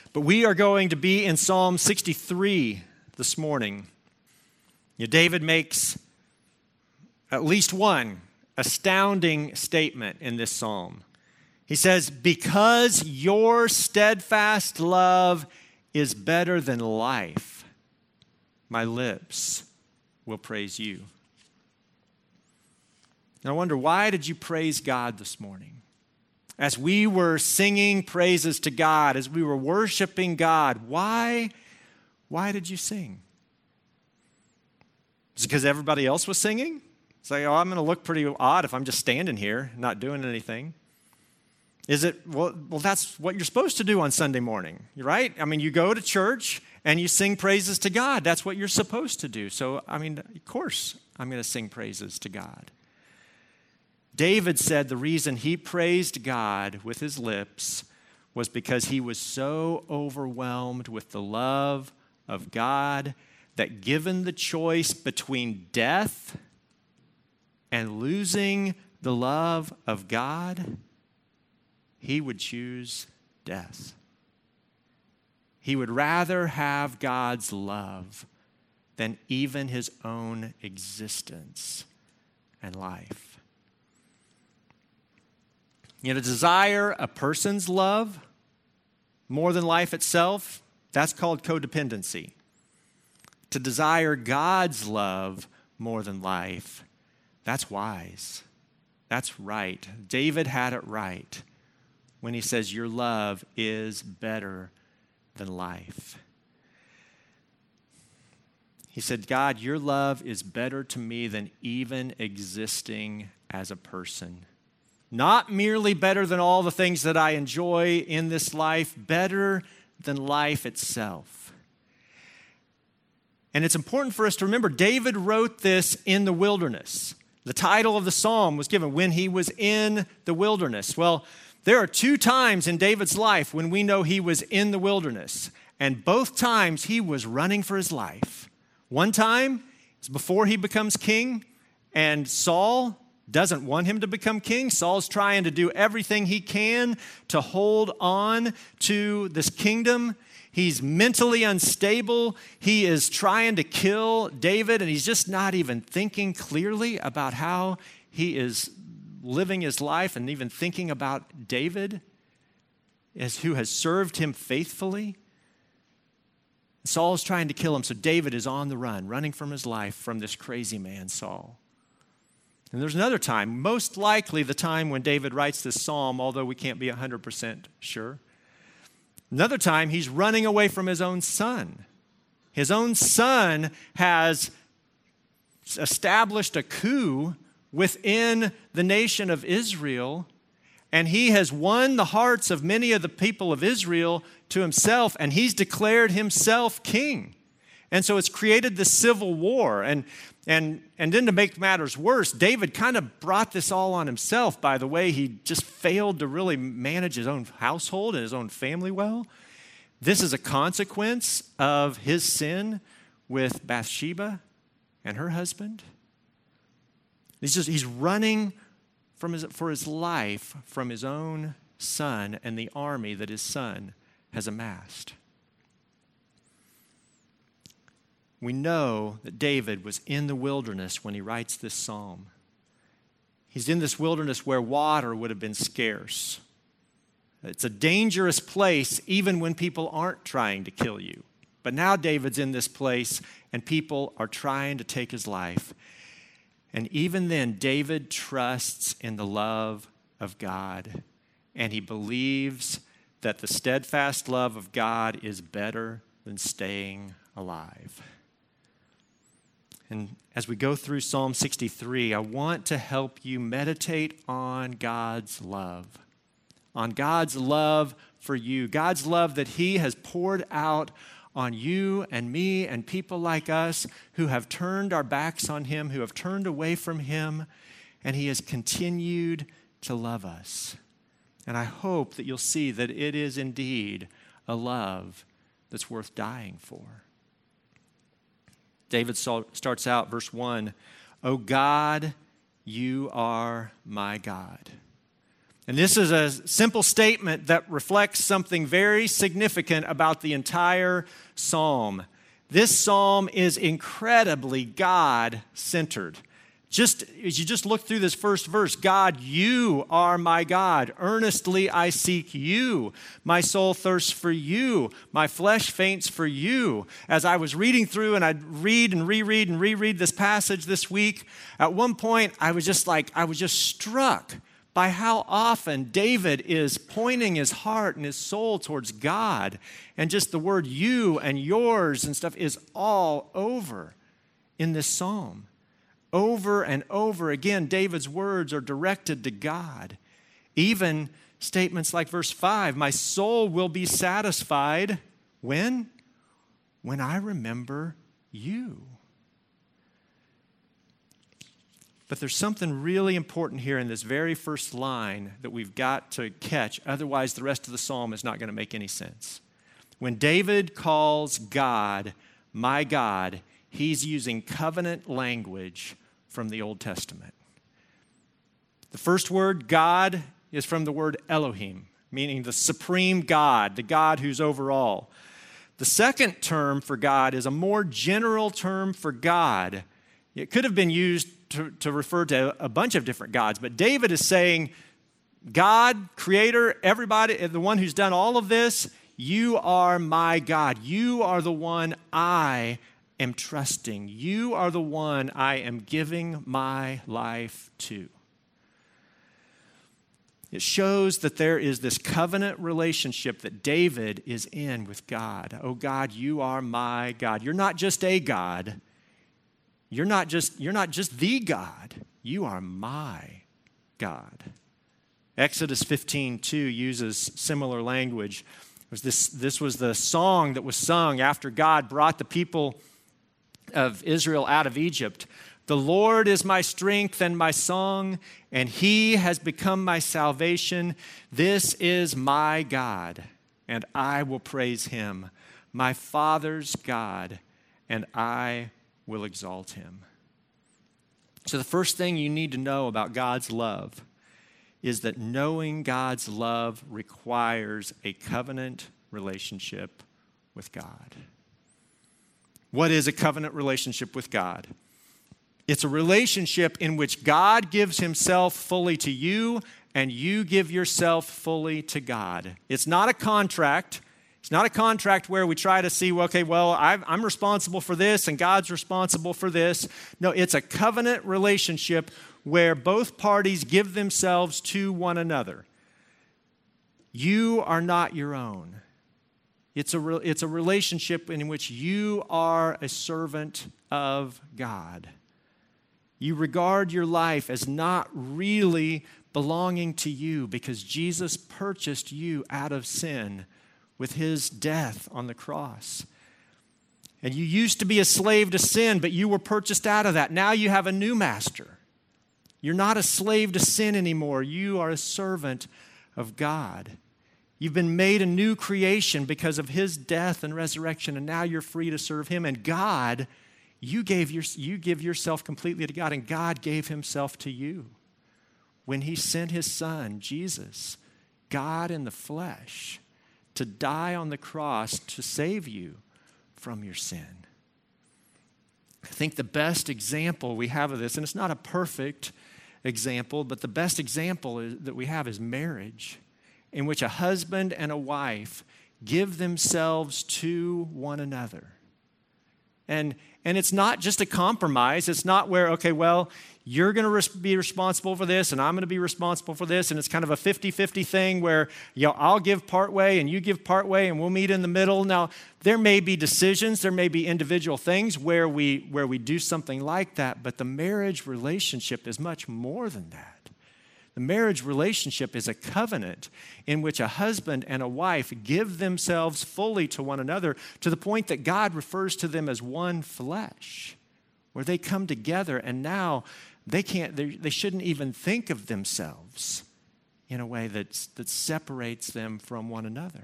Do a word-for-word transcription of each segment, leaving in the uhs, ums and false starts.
But we are going to be in Psalm sixty-three this morning. You know, David makes at least one astounding statement in this psalm. He says, because your steadfast love is better than life, my lips will praise you. And I wonder, why did you praise God this morning? As we were singing praises to God, as we were worshiping God, why, why did you sing? Is it because everybody else was singing? It's like, oh, I'm going to look pretty odd if I'm just standing here, not doing anything. Is it, well, well, that's what you're supposed to do on Sunday morning, right? I mean, you go to church and you sing praises to God. That's what you're supposed to do. So, I mean, of course, I'm going to sing praises to God. David said the reason he praised God with his lips was because he was so overwhelmed with the love of God that given the choice between death and losing the love of God, he would choose death. He would rather have God's love than even his own existence and life. You know, to desire a person's love more than life itself, that's called codependency. To desire God's love more than life, that's wise. That's right. David had it right when he says, your love is better than life. He said, God, your love is better to me than even existing as a person. Not merely better than all the things that I enjoy in this life, better than life itself. And it's important for us to remember, David wrote this in the wilderness. The title of the psalm was given when he was in the wilderness. Well, there are two times in David's life when we know he was in the wilderness. And both times he was running for his life. One time is before he becomes king, and Saul doesn't want him to become king. Saul's trying to do everything he can to hold on to this kingdom. He's mentally unstable. He is trying to kill David, and he's just not even thinking clearly about how he is living his life and even thinking about David, as who has served him faithfully. Saul's trying to kill him, so David is on the run, running from his life from this crazy man, Saul. And there's another time, most likely the time when David writes this psalm, although we can't be one hundred percent sure. Another time, he's running away from his own son. His own son has established a coup within the nation of Israel, and he has won the hearts of many of the people of Israel to himself, and he's declared himself king. And so it's created this civil war. And And, and then to make matters worse, David kind of brought this all on himself by the way he just failed to really manage his own household and his own family well. This is a consequence of his sin with Bathsheba and her husband. He's just he's running from his, for his life from his own son and the army that his son has amassed. We know that David was in the wilderness when he writes this psalm. He's in this wilderness where water would have been scarce. It's a dangerous place even when people aren't trying to kill you. But now David's in this place and people are trying to take his life. And even then, David trusts in the love of God. And he believes that the steadfast love of God is better than staying alive. And as we go through Psalm sixty-three, I want to help you meditate on God's love, on God's love for you, God's love that he has poured out on you and me and people like us who have turned our backs on him, who have turned away from him, and he has continued to love us. And I hope that you'll see that it is indeed a love that's worth dying for. David starts out, verse one, "O God, you are my God." And this is a simple statement that reflects something very significant about the entire psalm. This psalm is incredibly God-centered. Just as you just look through this first verse, God, you are my God. Earnestly I seek you. My soul thirsts for you. My flesh faints for you. As I was reading through and I'd read and reread and reread this passage this week, at one point I was just like, I was just struck by how often David is pointing his heart and his soul towards God. And just the word you and yours and stuff is all over in this psalm. Over and over again, David's words are directed to God. Even statements like verse five, my soul will be satisfied when? When I remember you. But there's something really important here in this very first line that we've got to catch. Otherwise, the rest of the psalm is not going to make any sense. When David calls God, my God, he's using covenant language from the Old Testament. The first word, God, is from the word Elohim, meaning the supreme God, the God who's over all. The second term for God is a more general term for God. It could have been used to, to refer to a bunch of different gods, but David is saying, God, creator, everybody, the one who's done all of this, you are my God. You are the one I am trusting. You are the one I am giving my life to. It shows that there is this covenant relationship that David is in with God. Oh God, you are my God. You're not just a God. You're not just, you're not just the God. You are my God. Exodus fifteen two uses similar language. It was this, this was the song that was sung after God brought the people of Israel out of Egypt. The Lord is my strength and my song, and he has become my salvation. This is my God, and I will praise him, my Father's God, and I will exalt him. So the first thing you need to know about God's love is that knowing God's love requires a covenant relationship with God. What is a covenant relationship with God? It's a relationship in which God gives himself fully to you and you give yourself fully to God. It's not a contract. It's not a contract where we try to see, well, okay, well, I've, I'm responsible for this and God's responsible for this. No, it's a covenant relationship where both parties give themselves to one another. You are not your own. It's a, re- it's a relationship in which you are a servant of God. You regard your life as not really belonging to you because Jesus purchased you out of sin with his death on the cross. And you used to be a slave to sin, but you were purchased out of that. Now you have a new master. You're not a slave to sin anymore. You are a servant of God. You've been made a new creation because of his death and resurrection, and now you're free to serve him. And God, you gave your, you give yourself completely to God, and God gave himself to you. When he sent his son, Jesus, God in the flesh, to die on the cross to save you from your sin. I think the best example we have of this, and it's not a perfect example, but the best example is, that we have is marriage, in which a husband and a wife give themselves to one another. And, and it's not just a compromise. It's not where, okay, well, you're going to res- be responsible for this and I'm going to be responsible for this. And it's kind of a fifty-fifty thing where, you know, I'll give part way and you give part way and we'll meet in the middle. Now, there may be decisions, there may be individual things where we, where we do something like that, but the marriage relationship is much more than that. The marriage relationship is a covenant in which a husband and a wife give themselves fully to one another to the point that God refers to them as one flesh, where they come together and now they can't, they, they shouldn't even think of themselves in a way that's, that separates them from one another.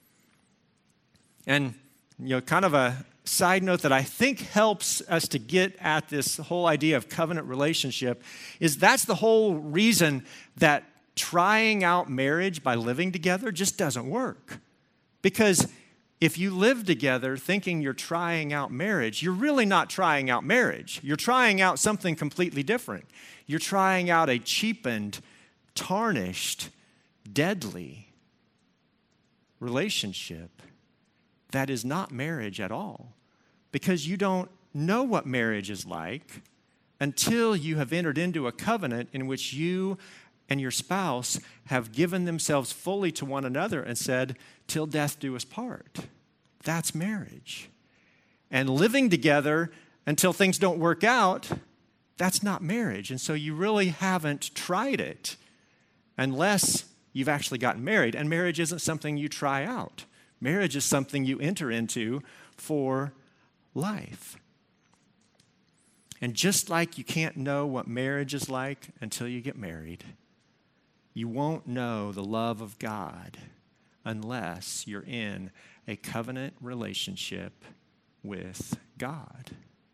And, you know, kind of a side note that I think helps us to get at this whole idea of covenant relationship is that's the whole reason that trying out marriage by living together just doesn't work. Because if you live together thinking you're trying out marriage, you're really not trying out marriage. You're trying out something completely different. You're trying out a cheapened, tarnished, deadly relationship that is not marriage at all. Because you don't know what marriage is like until you have entered into a covenant in which you and your spouse have given themselves fully to one another and said, till death do us part. That's marriage. And living together until things don't work out, that's not marriage. And so you really haven't tried it unless you've actually gotten married. And marriage isn't something you try out. Marriage is something you enter into for life. And just like you can't know what marriage is like until you get married, you won't know the love of God unless you're in a covenant relationship with God.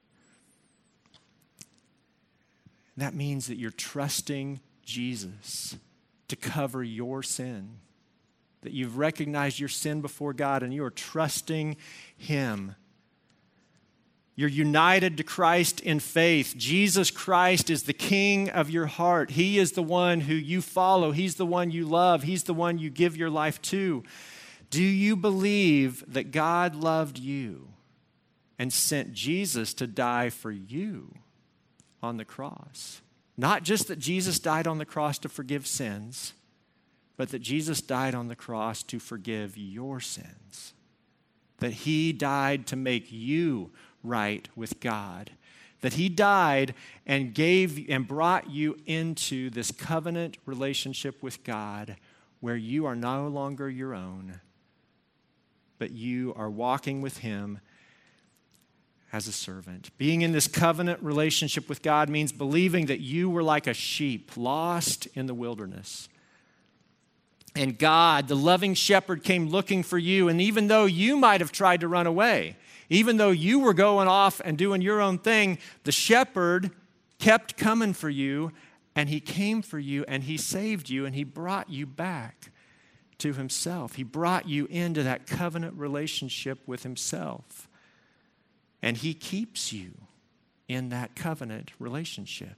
That means that you're trusting Jesus to cover your sin, that you've recognized your sin before God and you are trusting Him. You're united to Christ in faith. Jesus Christ is the King of your heart. He is the one who you follow. He's the one you love. He's the one you give your life to. Do you believe that God loved you and sent Jesus to die for you on the cross? Not just that Jesus died on the cross to forgive sins, but that Jesus died on the cross to forgive your sins. That He died to make you right with God. That He died and gave and brought you into this covenant relationship with God where you are no longer your own, but you are walking with Him as a servant. Being in this covenant relationship with God means believing that you were like a sheep lost in the wilderness. And God, the loving shepherd, came looking for you. And even though you might have tried to run away, even though you were going off and doing your own thing, the shepherd kept coming for you, and He came for you, and He saved you, and He brought you back to Himself. He brought you into that covenant relationship with Himself. And He keeps you in that covenant relationship.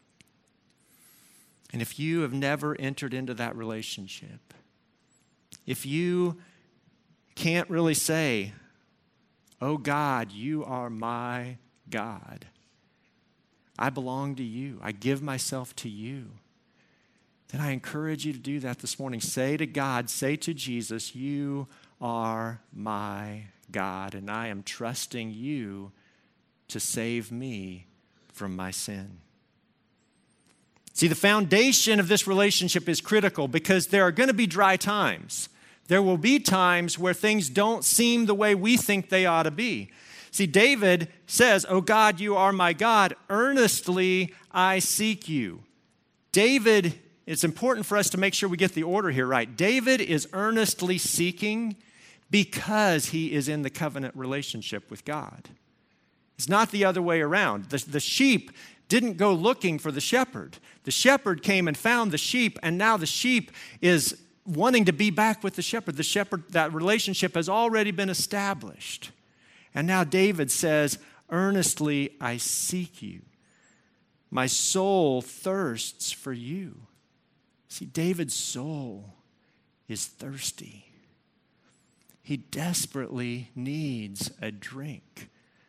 And if you have never entered into that relationship, if you can't really say, oh God, you are my God. I belong to you. I give myself to you. Then I encourage you to do that this morning. Say to God, say to Jesus, you are my God, and I am trusting you to save me from my sin. See, the foundation of this relationship is critical because there are going to be dry times. There will be times where things don't seem the way we think they ought to be. See, David says, oh God, you are my God. Earnestly I seek you. David, it's important for us to make sure we get the order here right. David is earnestly seeking because he is in the covenant relationship with God. It's not the other way around. The, the sheep didn't go looking for the shepherd. The shepherd came and found the sheep, and now the sheep is wanting to be back with the shepherd. The shepherd, that relationship has already been established. And now David says, earnestly I seek you. My soul thirsts for you. See, David's soul is thirsty. He desperately needs a drink,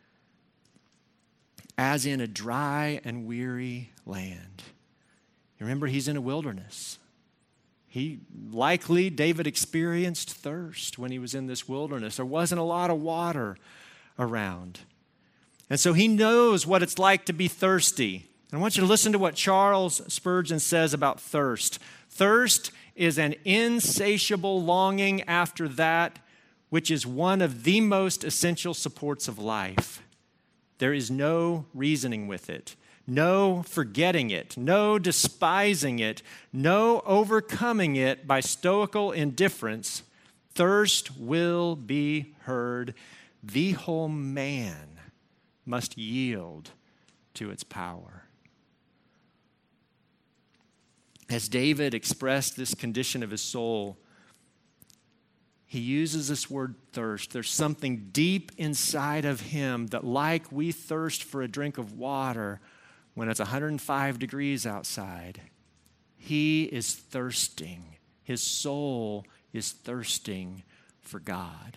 as in a dry and weary land. You remember, he's in a wilderness. He likely, David experienced thirst when he was in this wilderness. There wasn't a lot of water around. And so he knows what it's like to be thirsty. And I want you to listen to what Charles Spurgeon says about thirst. Thirst is an insatiable longing after that which is one of the most essential supports of life. There is no reasoning with it, no forgetting it, no despising it, no overcoming it by stoical indifference. Thirst will be heard. The whole man must yield to its power. as David expressed this condition of his soul, he uses this word thirst. There's something deep inside of him that, like we thirst for a drink of water when it's one hundred five degrees outside, he is thirsting. His soul is thirsting for God.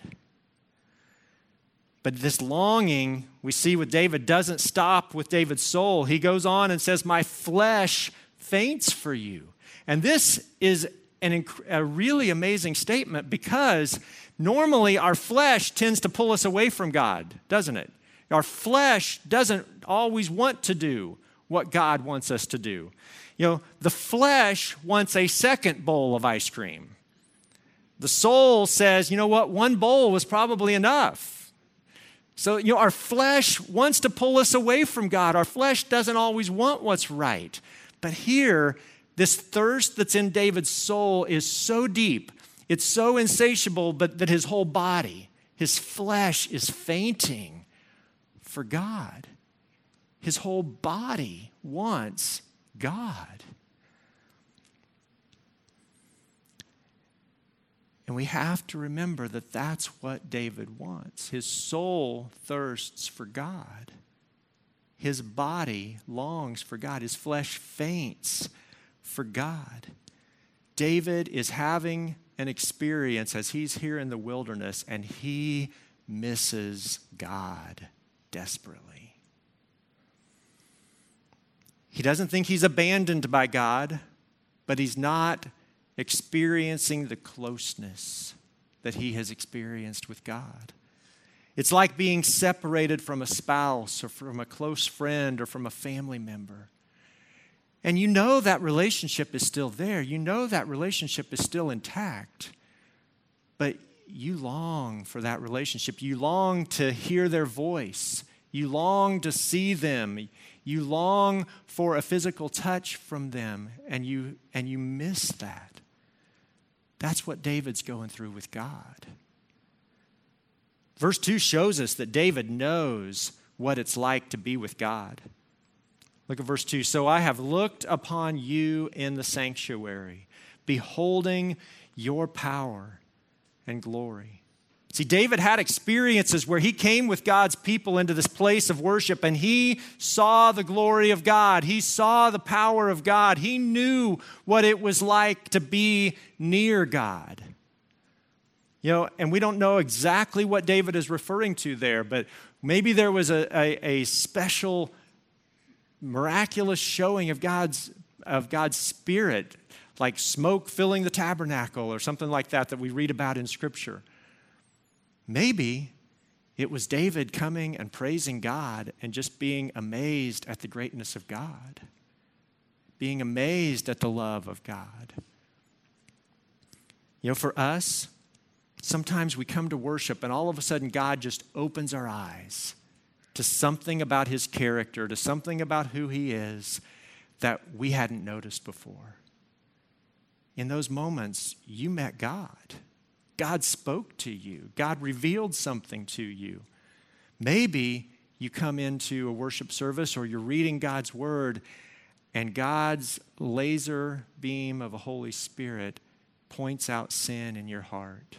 But this longing we see with David doesn't stop with David's soul. He goes on and says, my flesh faints for you. And this is an inc- a really amazing statement, because normally our flesh tends to pull us away from God, doesn't it? Our flesh doesn't always want to do what God wants us to do. You know, the flesh wants a second bowl of ice cream. The soul says, you know what, one bowl was probably enough. So, you know, our flesh wants to pull us away from God. Our flesh doesn't always want what's right. But here, this thirst that's in David's soul is so deep, it's so insatiable, but that his whole body, his flesh is fainting for God. His whole body wants God. And we have to remember that that's what David wants. His soul thirsts for God. His body longs for God. His flesh faints for God. David is having an experience as he's here in the wilderness, and he misses God desperately. He doesn't think he's abandoned by God, but he's not experiencing the closeness that he has experienced with God. It's like being separated from a spouse or from a close friend or from a family member. And you know that relationship is still there. You know that relationship is still intact. But you long for that relationship. You long to hear their voice. You long to see them. You long for a physical touch from them. And you, and you miss that. That's what David's going through with God. Verse two shows us that David knows what it's like to be with God. Look at verse two. So I have looked upon you in the sanctuary, beholding your power and glory. See, David had experiences where he came with God's people into this place of worship, and he saw the glory of God. He saw the power of God. He knew what it was like to be near God. You know, and we don't know exactly what David is referring to there, but maybe there was a, a, a special miraculous showing of God's of God's Spirit, like smoke filling the tabernacle or something like that that we read about in Scripture. Maybe it was David coming and praising God and just being amazed at the greatness of God, being amazed at the love of God. You know, for us, sometimes we come to worship and all of a sudden God just opens our eyes to something about his character, to something about who he is that we hadn't noticed before. In those moments, you met God. God spoke to you. God revealed something to you. Maybe you come into a worship service or you're reading God's word and God's laser beam of a Holy Spirit points out sin in your heart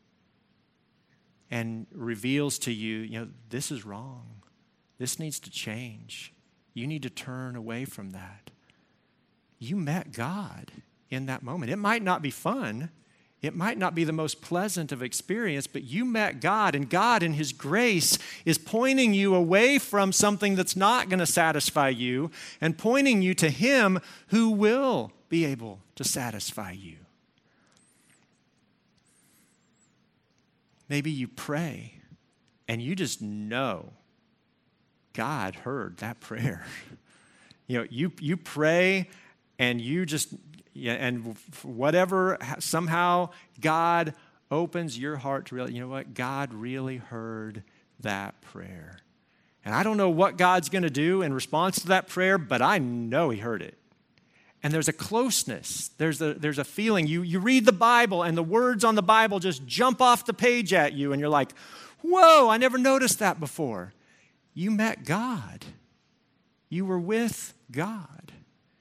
and reveals to you, you know, this is wrong. This needs to change. You need to turn away from that. You met God in that moment. It might not be fun. It might not be the most pleasant of experience, but you met God, and God in his grace is pointing you away from something that's not going to satisfy you and pointing you to him who will be able to satisfy you. Maybe you pray and you just know God heard that prayer. You know, you you pray and you just, yeah, and whatever, somehow God opens your heart to realize, you know what, God really heard that prayer. And I don't know what God's going to do in response to that prayer, but I know he heard it. And there's a closeness. There's a, there's a feeling. You, you read the Bible and the words on the Bible just jump off the page at you and you're like, whoa, I never noticed that before. You met God. You were with God.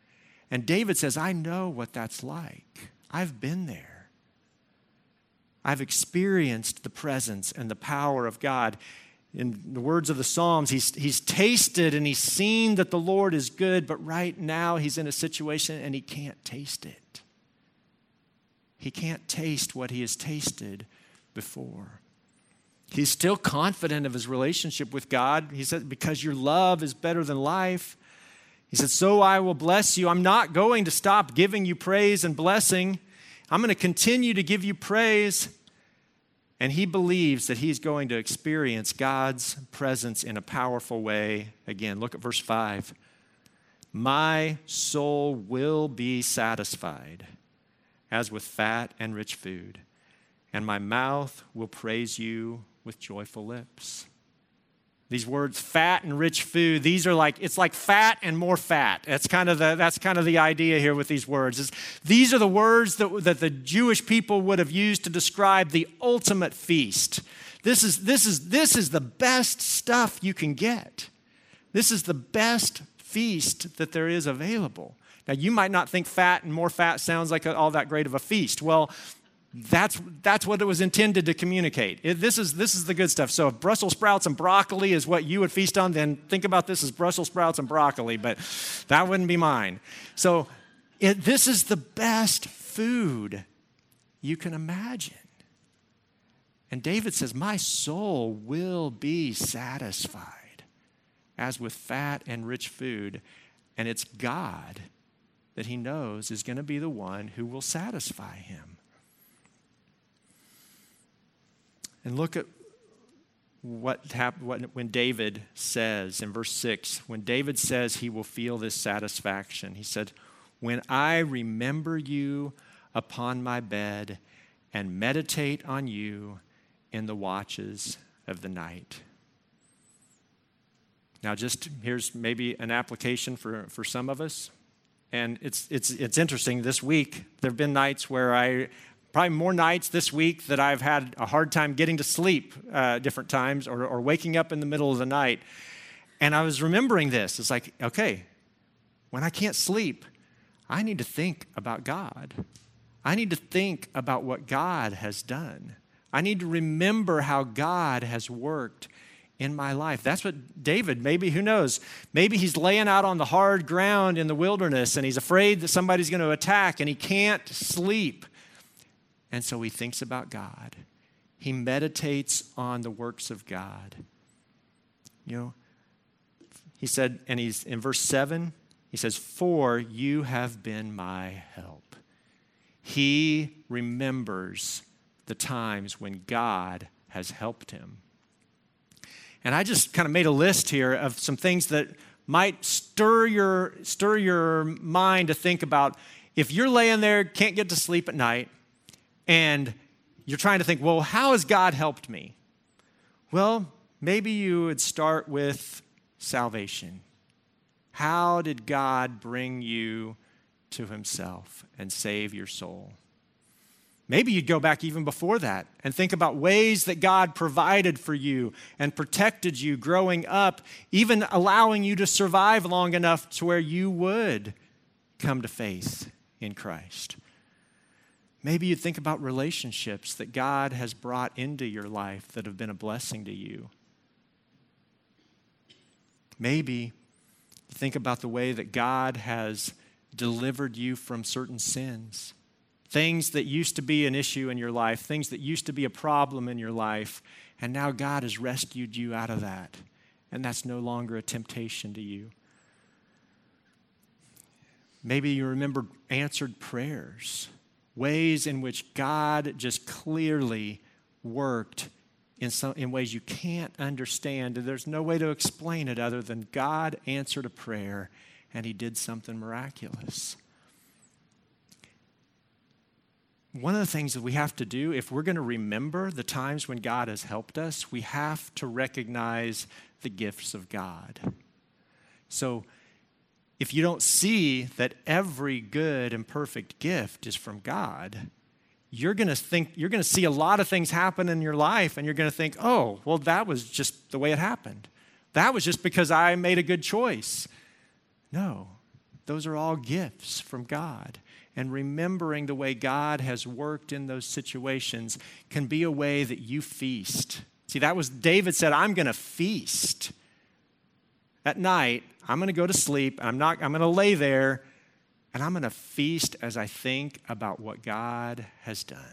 And David says, I know what that's like. I've been there. I've experienced the presence and the power of God. In the words of the Psalms, he's, he's tasted and he's seen that the Lord is good, but right now he's in a situation and he can't taste it. He can't taste what he has tasted before. He's still confident of his relationship with God. He said, because your love is better than life. He said, so I will bless you. I'm not going to stop giving you praise and blessing. I'm going to continue to give you praise. And he believes that he's going to experience God's presence in a powerful way. Again, look at verse five. My soul will be satisfied as with fat and rich food, and my mouth will praise you with joyful lips. These words, fat and rich food, these are like, it's like fat and more fat. That's kind of the, that's kind of the idea here with these words. Is these are the words that, that the Jewish people would have used to describe the ultimate feast. This is, this is, this is the best stuff you can get. This is the best feast that there is available. Now, you might not think fat and more fat sounds like a, all that great of a feast. Well, That's that's what it was intended to communicate. It, this is this is the good stuff. So if Brussels sprouts and broccoli is what you would feast on, then think about this as Brussels sprouts and broccoli, but that wouldn't be mine. So it, this is the best food you can imagine. And David says, my soul will be satisfied as with fat and rich food. And it's God that he knows is going to be the one who will satisfy him. And look at what happened when David says in verse six, when David says he will feel this satisfaction. He said, when I remember you upon my bed and meditate on you in the watches of the night. Now, just here's maybe an application for, for some of us. And it's it's it's interesting. This week, there have been nights where I Probably more nights this week that I've had a hard time getting to sleep uh, different times or, or waking up in the middle of the night. And I was remembering this. It's like, okay, when I can't sleep, I need to think about God. I need to think about what God has done. I need to remember how God has worked in my life. That's what David, maybe, who knows, maybe he's laying out on the hard ground in the wilderness and he's afraid that somebody's going to attack and he can't sleep. And so he thinks about God. He meditates on the works of God. You know, he said, and he's in verse seven, he says, for you have been my help. He remembers the times when God has helped him. And I just kind of made a list here of some things that might stir your, stir your mind to think about. If you're laying there, can't get to sleep at night, and you're trying to think, well, how has God helped me? Well, maybe you would start with salvation. How did God bring you to himself and save your soul? Maybe you'd go back even before that and think about ways that God provided for you and protected you growing up, even allowing you to survive long enough to where you would come to faith in Christ. Maybe you'd think about relationships that God has brought into your life that have been a blessing to you. Maybe you think about the way that God has delivered you from certain sins. Things that used to be an issue in your life, things that used to be a problem in your life, and now God has rescued you out of that, and that's no longer a temptation to you. Maybe you remember answered prayers, ways in which God just clearly worked in some in ways you can't understand. There's no way to explain it other than God answered a prayer and he did something miraculous. One of the things that we have to do, if we're going to remember the times when God has helped us, we have to recognize the gifts of God. So if you don't see that every good and perfect gift is from God, you're going to think, you're going to see a lot of things happen in your life, and you're going to think, oh, well, that was just the way it happened. That was just because I made a good choice. No, Those are all gifts from God. And remembering the way God has worked in those situations can be a way that you feast. See, that was, David said, I'm going to feast. At night, I'm going to go to sleep. I'm not, I'm going to lay there, and I'm going to feast as I think about what God has done.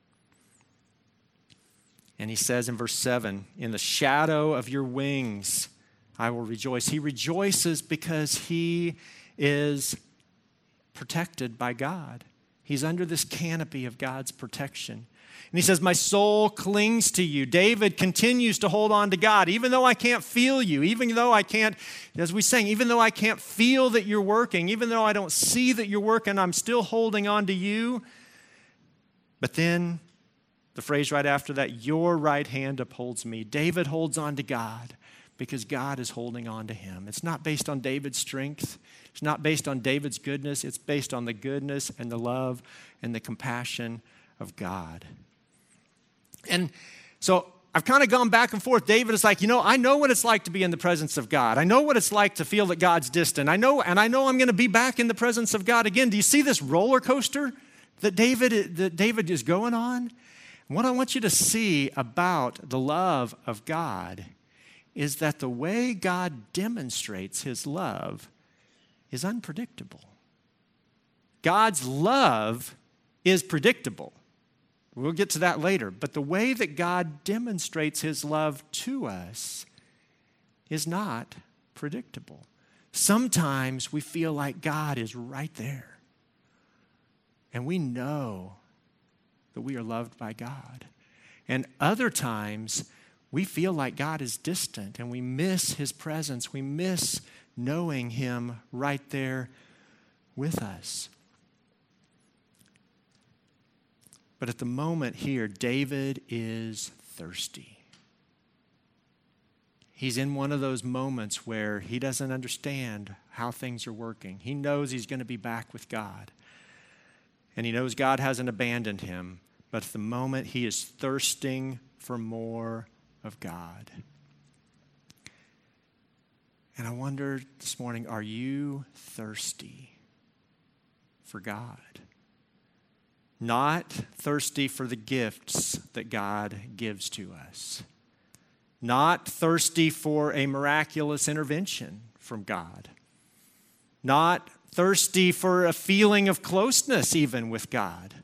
And he says in verse seven, in the shadow of your wings, I will rejoice. He rejoices because he is protected by God. He's under this canopy of God's protection. And he says, my soul clings to you. David continues to hold on to God. Even though I can't feel you, even though I can't, as we sang, even though I can't feel that you're working, even though I don't see that you're working, I'm still holding on to you. But then the phrase right after that, your right hand upholds me. David holds on to God because God is holding on to him. It's not based on David's strength. It's not based on David's goodness. It's based on the goodness and the love and the compassion of God. And so I've kind of gone back and forth. David is like, you know, I know what it's like to be in the presence of God. I know what it's like to feel that God's distant. I know, and I know I'm going to be back in the presence of God again. Do you see this roller coaster that David, that David is going on? What I want you to see about the love of God is that the way God demonstrates his love is unpredictable. God's love is predictable. We'll get to that later. But the way that God demonstrates his love to us is not predictable. Sometimes we feel like God is right there. And we know that we are loved by God. And other times, we feel like God is distant and we miss his presence. We miss knowing him right there with us. But at the moment here, David is thirsty. He's in one of those moments where he doesn't understand how things are working. He knows he's going to be back with God. And he knows God hasn't abandoned him. But at the moment, he is thirsting for more of God. And I wonder this morning, are you thirsty for God? Not thirsty for the gifts that God gives to us. Not thirsty for a miraculous intervention from God. Not thirsty for a feeling of closeness even with God.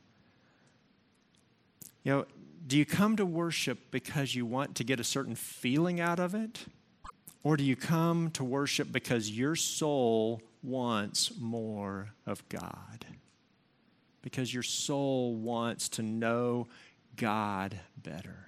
You know, do you come to worship because you want to get a certain feeling out of it? Or do you come to worship because your soul wants more of God? Because your soul wants to know God better.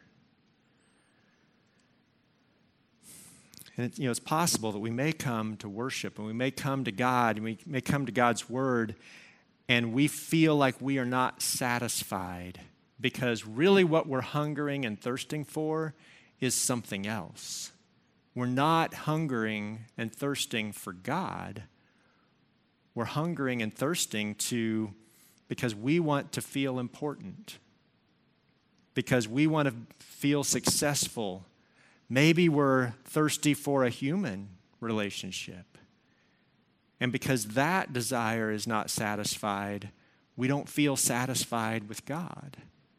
And it, you know, it's possible that we may come to worship and we may come to God and we may come to God's word and we feel like we are not satisfied because really what we're hungering and thirsting for is something else. We're not hungering and thirsting for God. We're hungering and thirsting to because we want to feel important, because we want to feel successful. Maybe we're thirsty for a human relationship. And because that desire is not satisfied, we don't feel satisfied with God.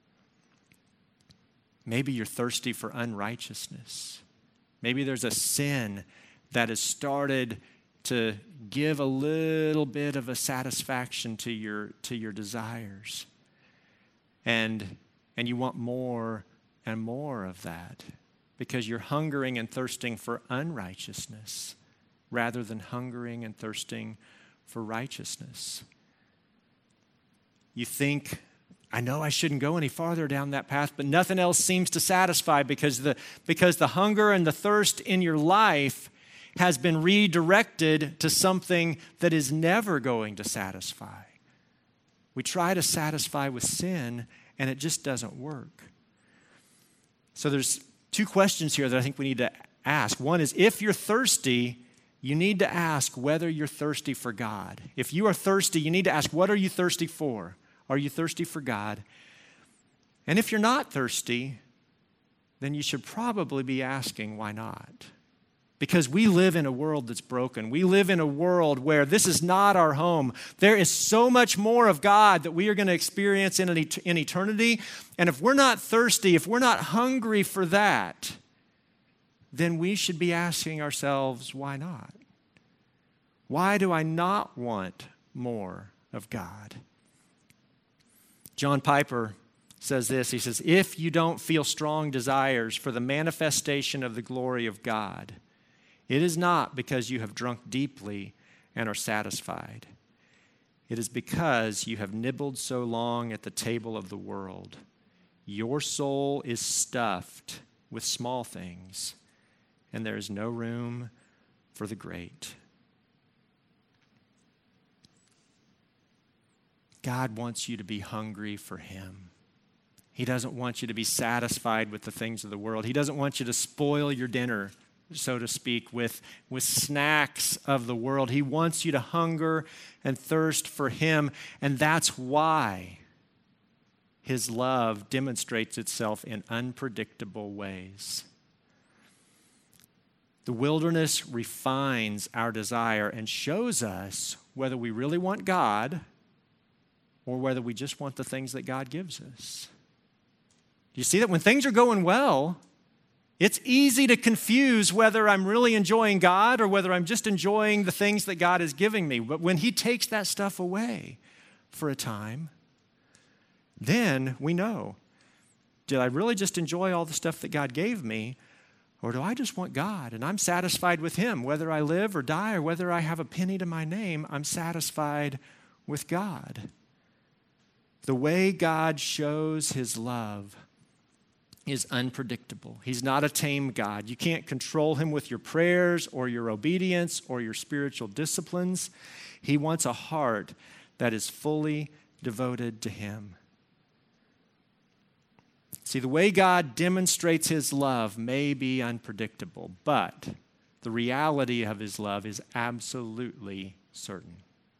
Maybe you're thirsty for unrighteousness. Maybe there's a sin that has started to give a little bit of a satisfaction to your to your desires. And, and you want more and more of that because you're hungering and thirsting for unrighteousness rather than hungering and thirsting for righteousness. You think, I know I shouldn't go any farther down that path, but nothing else seems to satisfy because the, because the hunger and the thirst in your life has been redirected to something that is never going to satisfy. We try to satisfy with sin, and it just doesn't work. So there's two questions here that I think we need to ask. One is, if you're thirsty, you need to ask whether you're thirsty for God. If you are thirsty, you need to ask, what are you thirsty for? Are you thirsty for God? And if you're not thirsty, then you should probably be asking, why not? because we live in a world that's broken. We live in a world where this is not our home. There is so much more of God that we are going to experience in, an et- in eternity. And if we're not thirsty, if we're not hungry for that, then we should be asking ourselves, why not? Why do I not want more of God? John Piper says this. He says, if you don't feel strong desires for the manifestation of the glory of God, it is not because you have drunk deeply and are satisfied. It is because you have nibbled so long at the table of the world. Your soul is stuffed with small things, and there is no room for the great. God wants you to be hungry for Him. He doesn't want you to be satisfied with the things of the world. He doesn't want you to spoil your dinner, so to speak, with, with snacks of the world. He wants you to hunger and thirst for Him, and that's why His love demonstrates itself in unpredictable ways. The wilderness refines our desire and shows us whether we really want God or whether we just want the things that God gives us. Do you see that? When things are going well, it's easy to confuse whether I'm really enjoying God or whether I'm just enjoying the things that God is giving me. But when He takes that stuff away for a time, then we know, did I really just enjoy all the stuff that God gave me, or do I just want God and I'm satisfied with Him? Whether I live or die or whether I have a penny to my name, I'm satisfied with God. The way God shows His love is unpredictable. He's not a tame God. You can't control Him with your prayers or your obedience or your spiritual disciplines. He wants a heart that is fully devoted to Him. See, the way God demonstrates His love may be unpredictable, but the reality of His love is absolutely certain.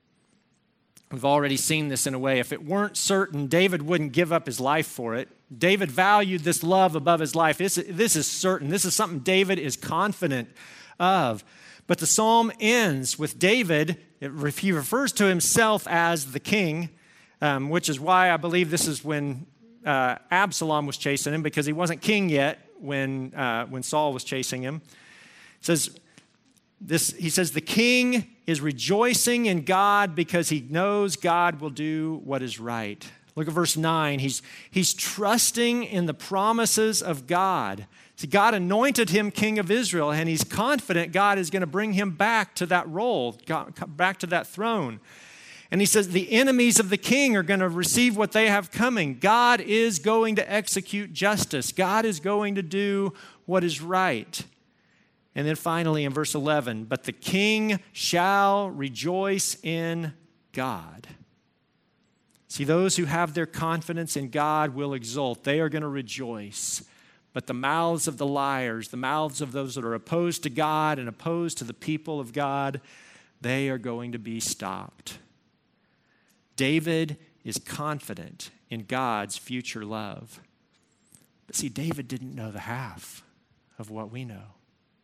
We've already seen this in a way. If it weren't certain, David wouldn't give up his life for it. David valued this love above his life. This, this is certain. This is something David is confident of. But the psalm ends with David. It, he refers to himself as the king, um, which is why I believe this is when uh, Absalom was chasing him, because he wasn't king yet when, uh, when Saul was chasing him. It says, This, he says, the king is rejoicing in God because he knows God will do what is right. Look at verse nine. He's, he's trusting in the promises of God. See, God anointed him king of Israel, and he's confident God is going to bring him back to that role, back to that throne. And he says the enemies of the king are going to receive what they have coming. God is going to execute justice. God is going to do what is right. And then finally in verse eleven, but the king shall rejoice in God. See, those who have their confidence in God will exult. They are going to rejoice. But the mouths of the liars, the mouths of those that are opposed to God and opposed to the people of God, they are going to be stopped. David is confident in God's future love. But see, David didn't know the half of what we know.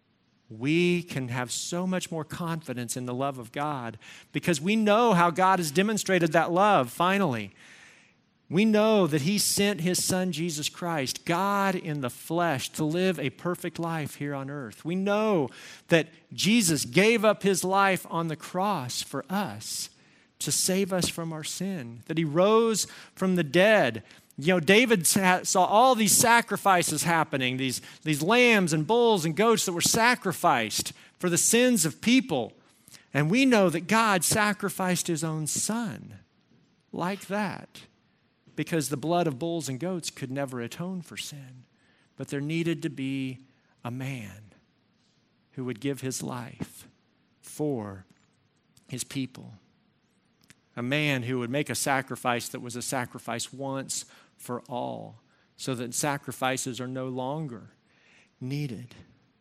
We can have so much more confidence in the love of God because we know how God has demonstrated that love finally. We know that He sent His Son, Jesus Christ, God in the flesh, to live a perfect life here on earth. We know that Jesus gave up His life on the cross for us to save us from our sin, that He rose from the dead. You know, David saw all these sacrifices happening, these, these lambs and bulls and goats that were sacrificed for the sins of people. And we know that God sacrificed His own Son like that because the blood of bulls and goats could never atone for sin. But there needed to be a man who would give his life for His people. A man who would make a sacrifice that was a sacrifice once for all, so that sacrifices are no longer needed.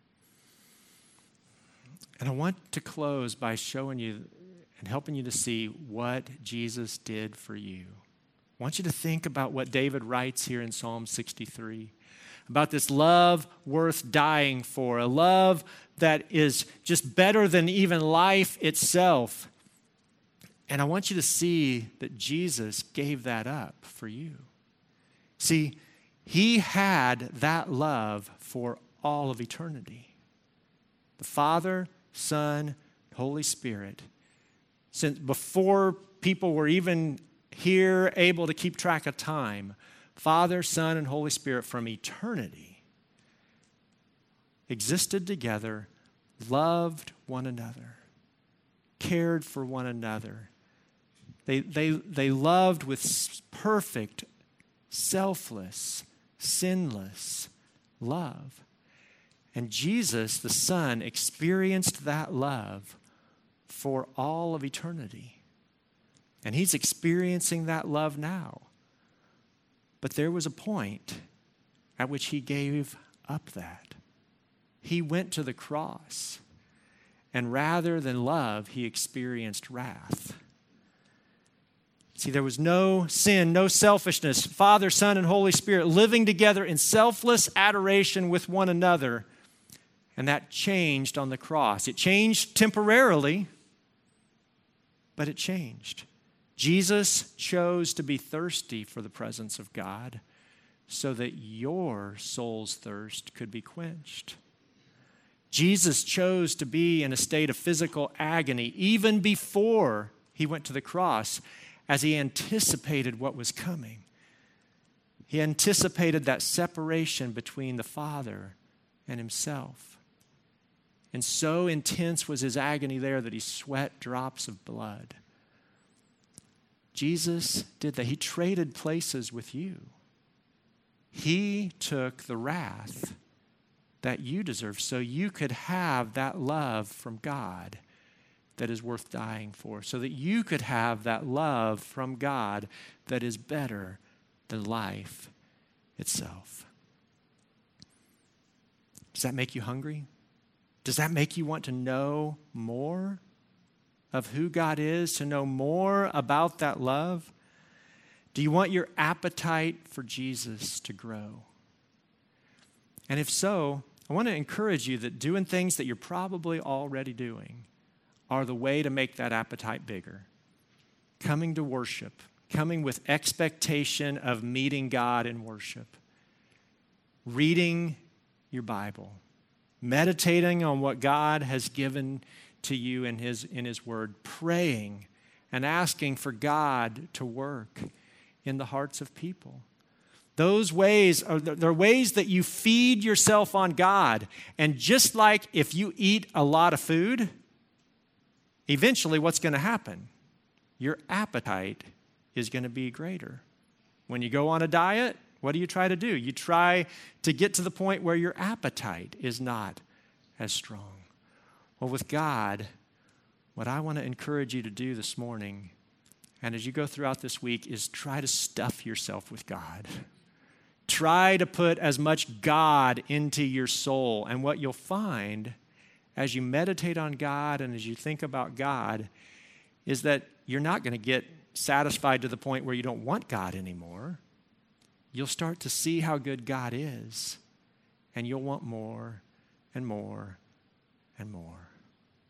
And I want to close by showing you and helping you to see what Jesus did for you. I want you to think about what David writes here in Psalm sixty-three. about this love worth dying for, a love that is just better than even life itself. And I want you to see that Jesus gave that up for you. See, he had that love for all of eternity. The Father, Son, Holy Spirit. Since before people were even here able to keep track of time, Father, Son, and Holy Spirit from eternity existed together, loved one another, cared for one another. They, they, they loved with perfect, selfless, sinless love. And Jesus, the Son, experienced that love for all of eternity. And he's experiencing that love now. But there was a point at which he gave up that. He went to the cross. And rather than love, he experienced wrath. See, there was no sin, no selfishness. Father, Son, and Holy Spirit living together in selfless adoration with one another. And that changed on the cross. It changed temporarily, but it changed. Jesus chose to be thirsty for the presence of God so that your soul's thirst could be quenched. Jesus chose to be in a state of physical agony even before he went to the cross, as he anticipated what was coming. He anticipated that separation between the Father and himself. And so intense was his agony there that he sweat drops of blood. Jesus did that. He traded places with you. He took the wrath that you deserve so you could have that love from God that is worth dying for, so that you could have that love from God that is better than life itself. Does that make you hungry? Does that make you want to know more of who God is, to know more about that love? Do you want your appetite for Jesus to grow? And if so, I want to encourage you that doing things that you're probably already doing are the way to make that appetite bigger. Coming to worship, coming with expectation of meeting God in worship, reading your Bible, meditating on what God has given to you in His, in His Word, praying and asking for God to work in the hearts of people. Those ways are they're ways that you feed yourself on God. And just like if you eat a lot of food, eventually what's going to happen? Your appetite is going to be greater. When you go on a diet, what do you try to do? You try to get to the point where your appetite is not as strong. Well, with God, what I want to encourage you to do this morning, and as you go throughout this week, is try to stuff yourself with God. Try to put as much God into your soul. And what you'll find as you meditate on God and as you think about God is that you're not going to get satisfied to the point where you don't want God anymore. You'll start to see how good God is, and you'll want more and more and more.